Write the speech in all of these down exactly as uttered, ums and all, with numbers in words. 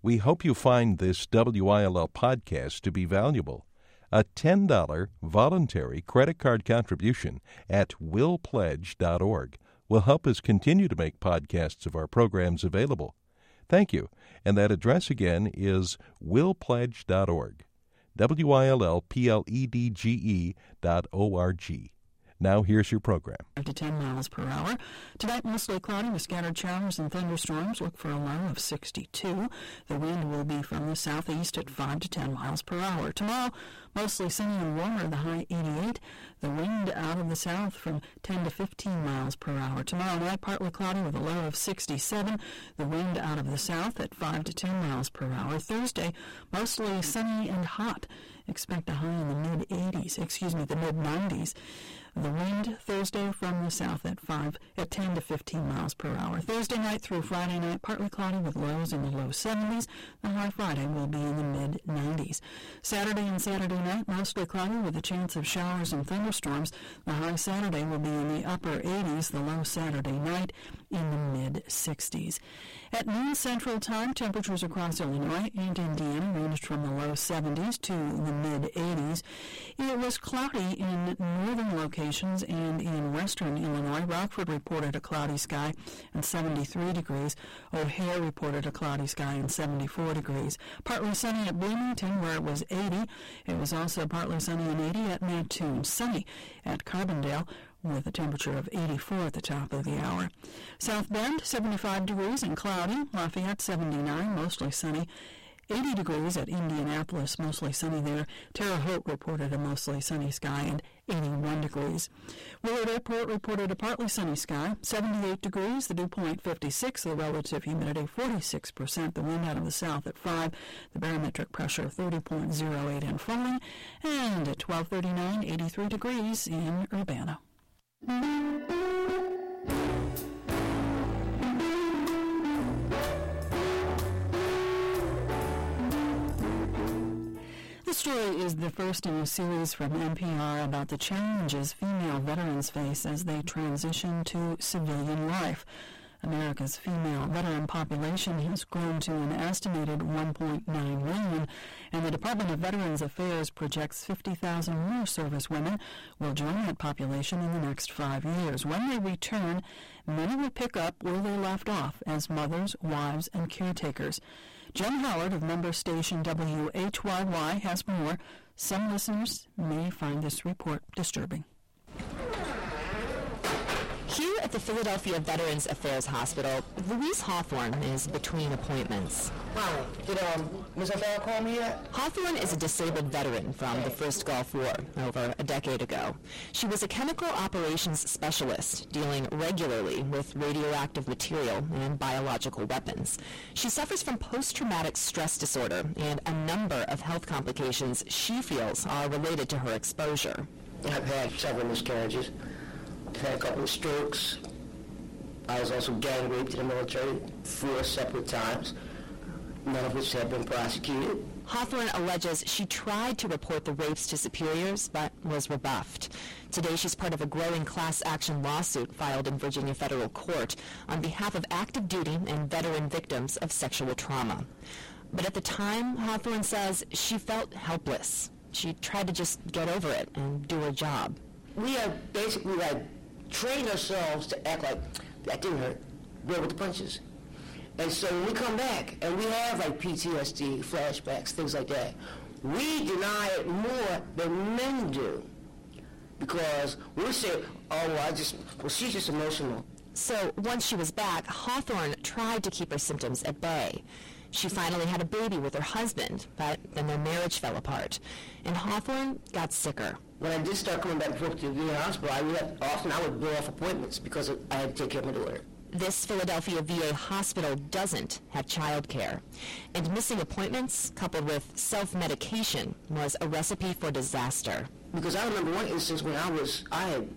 We hope you find this W I L L podcast to be valuable. A ten dollars voluntary credit card contribution at will pledge dot org will help us continue to make podcasts of our programs available. Thank you. And that address again is will pledge dot org. W I L L P L E D G E dot O R G. Now here's your program. five to ten miles per hour. Tonight, mostly cloudy with scattered showers and thunderstorms. Look for a low of sixty-two. The wind will be from the southeast at five to ten miles per hour. Tomorrow, mostly sunny and warmer, the high eighty-eight. The wind out of the south from ten to fifteen miles per hour. Tomorrow night, partly cloudy with a low of sixty-seven. The wind out of the south at five to ten miles per hour. Thursday, mostly sunny and hot. Expect a high in the mid-eighties, excuse me, the mid-nineties. The wind Thursday from the south at five at ten to fifteen miles per hour. Thursday night through Friday night, partly cloudy with lows in the low seventies. The high Friday will be in the mid-nineties. Saturday and Saturday night, mostly cloudy with a chance of showers and thunderstorms. The high Saturday will be in the upper eighties. The low Saturday night in the mid-sixties. At noon Central Time, temperatures across Illinois and Indiana ranged from the low seventies to the mid-eighties. It was cloudy in northern locations and in western Illinois. Rockford reported a cloudy sky and seventy-three degrees. O'Hare reported a cloudy sky and seventy-four degrees. Partly sunny at Bloomington, where it was eighty. It was also partly sunny and eighty at Mattoon. Sunny at Carbondale, with a temperature of eighty-four at the top of the hour. South Bend, seventy-five degrees and cloudy. Lafayette, seventy-nine, mostly sunny. eighty degrees at Indianapolis, mostly sunny there. Terre Haute reported a mostly sunny sky and eighty-one degrees. Willard Airport reported a partly sunny sky, seventy-eight degrees. The dew point fifty-six, the relative humidity forty-six percent. The wind out of the south at five. The barometric pressure thirty point zero eight and falling. And at twelve thirty-nine, eighty-three degrees in Urbana. This story is the first in a series from N P R about the challenges female veterans face as they transition to civilian life. America's female veteran population has grown to an estimated one point nine million, and the Department of Veterans Affairs projects fifty thousand more service women will join that population in the next five years. When they return, many will pick up where they left off as mothers, wives, and caretakers. Jen Howard of member station W H Y Y has more. Some listeners may find this report disturbing. Here at the Philadelphia Veterans Affairs Hospital, Louise Hawthorne is between appointments. Hi, did um, Miz O'Farrell call me yet? Hawthorne is a disabled veteran from the First Gulf War over a decade ago. She was a chemical operations specialist dealing regularly with radioactive material and biological weapons. She suffers from post-traumatic stress disorder and a number of health complications she feels are related to her exposure. I've had several miscarriages. I've had a couple of strokes. I was also gang raped in the military four separate times, none of which have been prosecuted. Hawthorne alleges she tried to report the rapes to superiors, but was rebuffed. Today, she's part of a growing class action lawsuit filed in Virginia federal court on behalf of active duty and veteran victims of sexual trauma. But at the time, Hawthorne says she felt helpless. She tried to just get over it and do her job. We have basically like trained ourselves to act like that didn't hurt. Roll with the punches. And so when we come back and we have like P T S D, flashbacks, things like that, we deny it more than men do. Because we say, oh, well, I just, well, she's just emotional. So once she was back, Hawthorne tried to keep her symptoms at bay. She finally had a baby with her husband, but then their marriage fell apart, and Hawthorne got sicker. When I did start coming back and forth to the hospital, I would, often I would blow off appointments because I had to take care of my daughter. This Philadelphia V A hospital doesn't have child care, and missing appointments coupled with self-medication was a recipe for disaster. Because I remember one instance when I was, I had,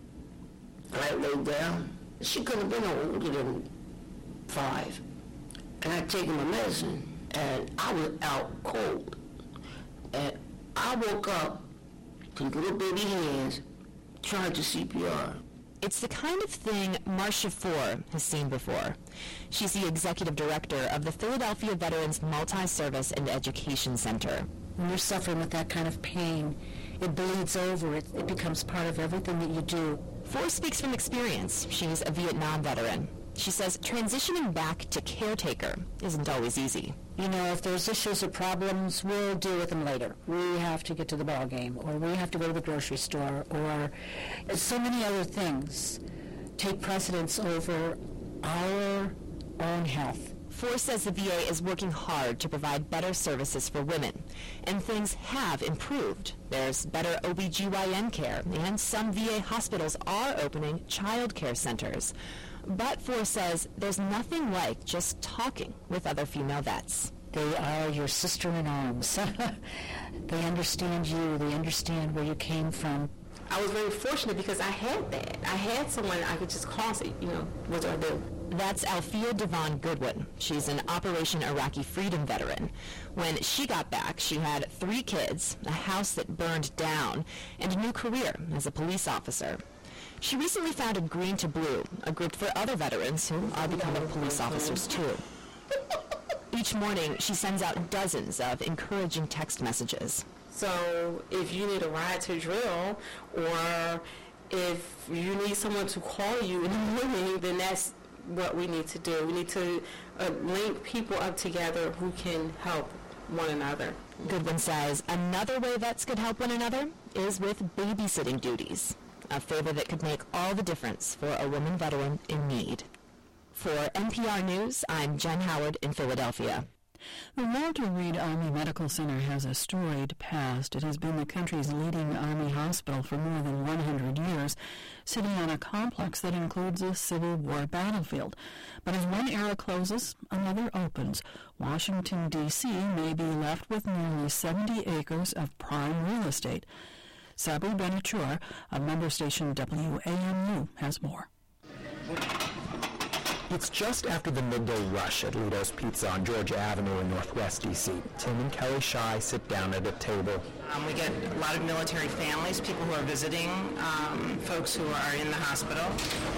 I laid down. She couldn't have been no older than five. And I'd taken my medicine, and I was out cold. And I woke up to little baby hands trying to C P R. It's the kind of thing Marcia Four has seen before. She's the executive director of the Philadelphia Veterans Multi-Service and Education Center. When you're suffering with that kind of pain, it bleeds over. It, it becomes part of everything that you do. Four speaks from experience. She's a Vietnam veteran. She says transitioning back to caretaker isn't always easy. You know, if there's issues or problems, we'll deal with them later. We have to get to the ball game, or we have to go to the grocery store, or so many other things take precedence over our own health. Four says the V A is working hard to provide better services for women, and things have improved. There's better O B G Y N care, and some V A hospitals are opening child care centers. But Four says there's nothing like just talking with other female vets. They are your sister in arms. They understand you. They understand where you came from. I was very fortunate because I had that. I had someone I could just call and say, you know, what do I do? That's Althea Devon Goodwin. She's an Operation Iraqi Freedom veteran. When she got back, she had three kids, a house that burned down, and a new career as a police officer. She recently founded Green to Blue, a group for other veterans who are becoming police officers too. Each morning, she sends out dozens of encouraging text messages. So if you need a ride to drill, or if you need someone to call you in the morning, then that's what we need to do. We need to uh, link people up together who can help one another. Goodwin says another way vets could help one another is with babysitting duties, a favor that could make all the difference for a woman veteran in need. For N P R News, I'm Jen Howard in Philadelphia. The Walter Reed Army Medical Center has a storied past. It has been the country's leading Army hospital for more than one hundred years, sitting on a complex that includes a Civil War battlefield. But as one era closes, another opens. Washington, D C may be left with nearly seventy acres of prime real estate. Sabri Benachur of member station W A M U has more. It's just after the midday rush at Lido's Pizza on Georgia Avenue in Northwest D C Tim and Kelly Shy sit down at a table. Um, we get a lot of military families, people who are visiting, um, folks who are in the hospital.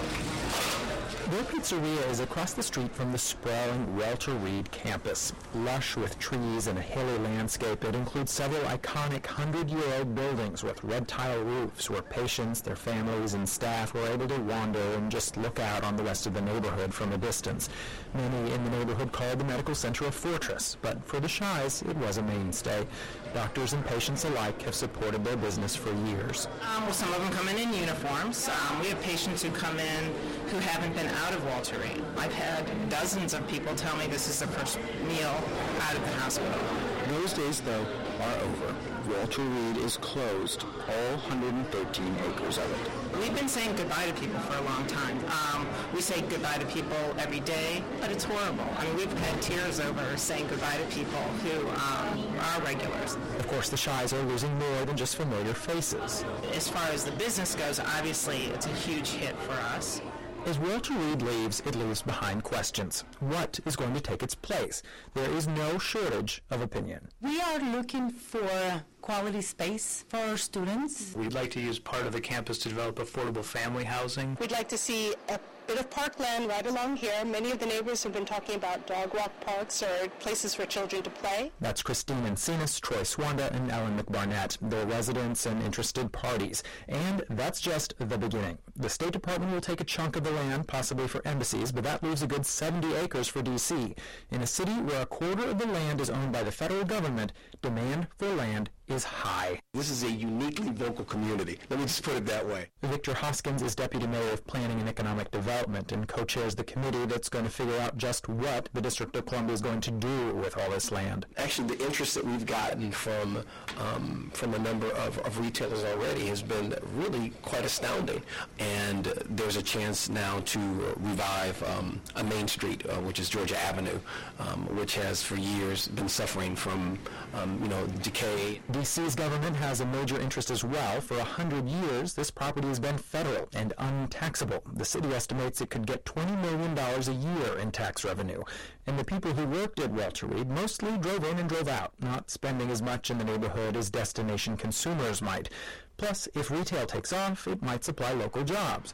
Their pizzeria is across the street from the sprawling Walter Reed campus. Lush with trees and a hilly landscape, it includes several iconic hundred-year-old buildings with red tile roofs where patients, their families, and staff were able to wander and just look out on the rest of the neighborhood from a distance. Many in the neighborhood called the medical center a fortress, but for the Shies, it was a mainstay. Doctors and patients alike have supported their business for years. Um, well, some of them come in in uniforms. Um, we have patients who come in who haven't been out of Walter Reed. I've had dozens of people tell me this is their first meal out of the hospital. Those days, though, are over. Walter Reed is closed, all one hundred thirteen acres of it. We've been saying goodbye to people for a long time. Um, we say goodbye to people every day, but it's horrible. I mean, we've had tears over saying goodbye to people who um, are regulars. Of course, the Shies are losing more than just familiar faces. As far as the business goes, obviously, it's a huge hit for us. As Walter Reed leaves, it leaves behind questions. What is going to take its place? There is no shortage of opinion. We are looking for quality space for our students. We'd like to use part of the campus to develop affordable family housing. We'd like to see a bit of parkland right along here. Many of the neighbors have been talking about dog walk parks or places for children to play. That's Christine Encinas, Troy Swanda, and Ellen McBarnett, their residents and interested parties. And that's just the beginning. The State Department will take a chunk of the land, possibly for embassies, but that leaves a good seventy acres for D C. In a city where a quarter of the land is owned by the federal government, demand for land is high. This is a uniquely vocal community. Let me just put it that way. Victor Hoskins is Deputy Mayor of Planning and Economic Development and co-chairs the committee that's going to figure out just what the District of Columbia is going to do with all this land. Actually, the interest that we've gotten from um, from a number of, of retailers already has been really quite astounding. And there's a chance now to revive um, a Main Street, uh, which is Georgia Avenue, um, which has for years been suffering from, um, you know, decay. D C's government has a major interest as well. For a hundred years, this property has been federal and untaxable. The city estimates it could get twenty million dollars a year in tax revenue. And the people who worked at Walter Reed mostly drove in and drove out, not spending as much in the neighborhood as destination consumers might. Plus, if retail takes off, it might supply local jobs.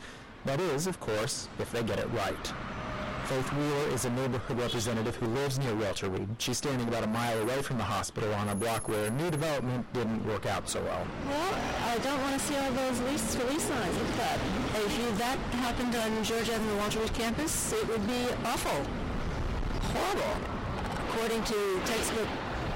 That is, of course, if they get it right. Faith Wheeler is a neighborhood representative who lives near Walter Reed. She's standing about a mile away from the hospital on a block where new development didn't work out so well. Well, I don't want to see all those lease release signs. Look at that. If you, that happened on George Avenue Walter Reed campus, it would be awful. Horrible. According to textbook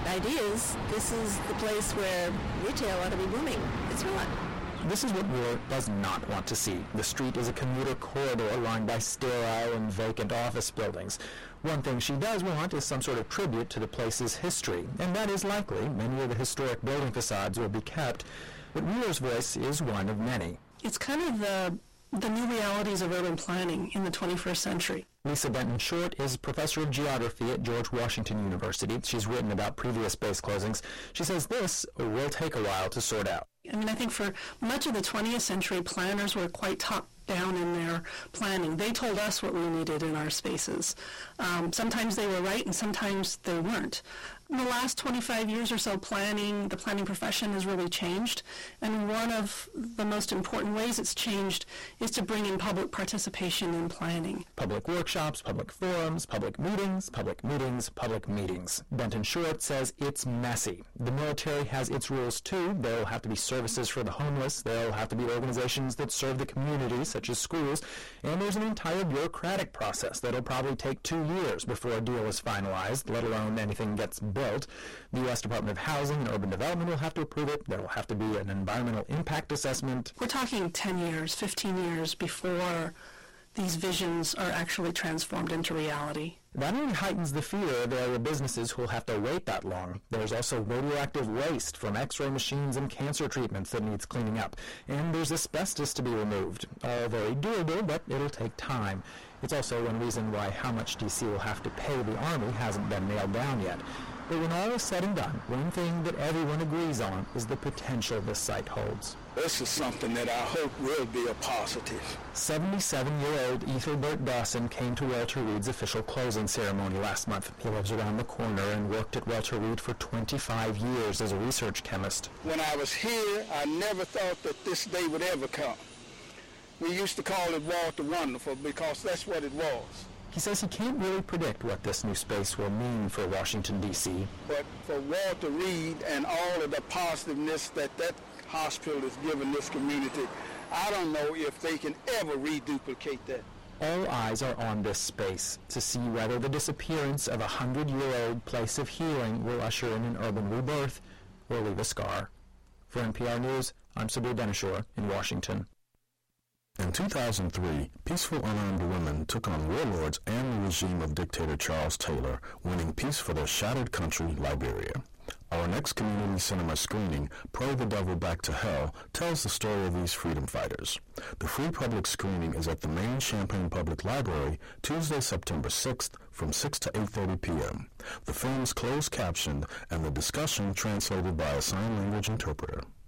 ideas, this is the place where retail ought to be booming. It's not. This is what Wheeler does not want to see. The street is a commuter corridor lined by sterile and vacant office buildings. One thing she does want is some sort of tribute to the place's history, and that is likely. Many of the historic building facades will be kept, but Wheeler's voice is one of many. It's kind of the the new realities of urban planning in the twenty-first century. Lisa Benton Short is professor of geography at George Washington University. She's written about previous base closings. She says this will take a while to sort out. I mean, I think for much of the twentieth century, planners were quite top down in their planning. They told us what we needed in our spaces. Um, sometimes they were right and sometimes they weren't. In the last twenty-five years or so, planning, the planning profession has really changed, and one of the most important ways it's changed is to bring in public participation in planning. Public workshops, public forums, public meetings, public meetings, public meetings. Benton Short says it's messy. The military has its rules too. There will have to be services for the homeless. There will have to be organizations that serve the community, such as schools, and there's an entire bureaucratic process that'll probably take two years before a deal is finalized, let alone anything gets built. The U S Department of Housing and Urban Development will have to approve it. There will have to be an environmental impact assessment. We're talking ten years, fifteen years before these visions are actually transformed into reality. That only heightens the fear there are businesses who will have to wait that long. There's also radioactive waste from x-ray machines and cancer treatments that needs cleaning up. And there's asbestos to be removed. All very doable, but it'll take time. It's also one reason why how much D C will have to pay the Army hasn't been nailed down yet. But when all is said and done, one thing that everyone agrees on is the potential this site holds. This is something that I hope will be a positive. seventy-seven-year-old Ethelbert Dawson came to Walter Reed's official closing ceremony last month. He lives around the corner and worked at Walter Reed for twenty-five years as a research chemist. When I was here, I never thought that this day would ever come. We used to call it Walter Wonderful because that's what it was. He says he can't really predict what this new space will mean for Washington, D C But for Walter Reed and all of the positiveness that that hospital has given this community, I don't know if they can ever reduplicate that. All eyes are on this space to see whether the disappearance of a hundred-year-old place of healing will usher in an urban rebirth or leave a scar. For N P R News, I'm Sabir Denishore in Washington. In two thousand three, peaceful unarmed women took on warlords and the regime of dictator Charles Taylor, winning peace for their shattered country, Liberia. Our next community cinema screening, Pray the Devil Back to Hell, tells the story of these freedom fighters. The free public screening is at the main Champaign Public Library, Tuesday, September sixth, from six to eight thirty p.m. The film is closed captioned and the discussion translated by a sign language interpreter.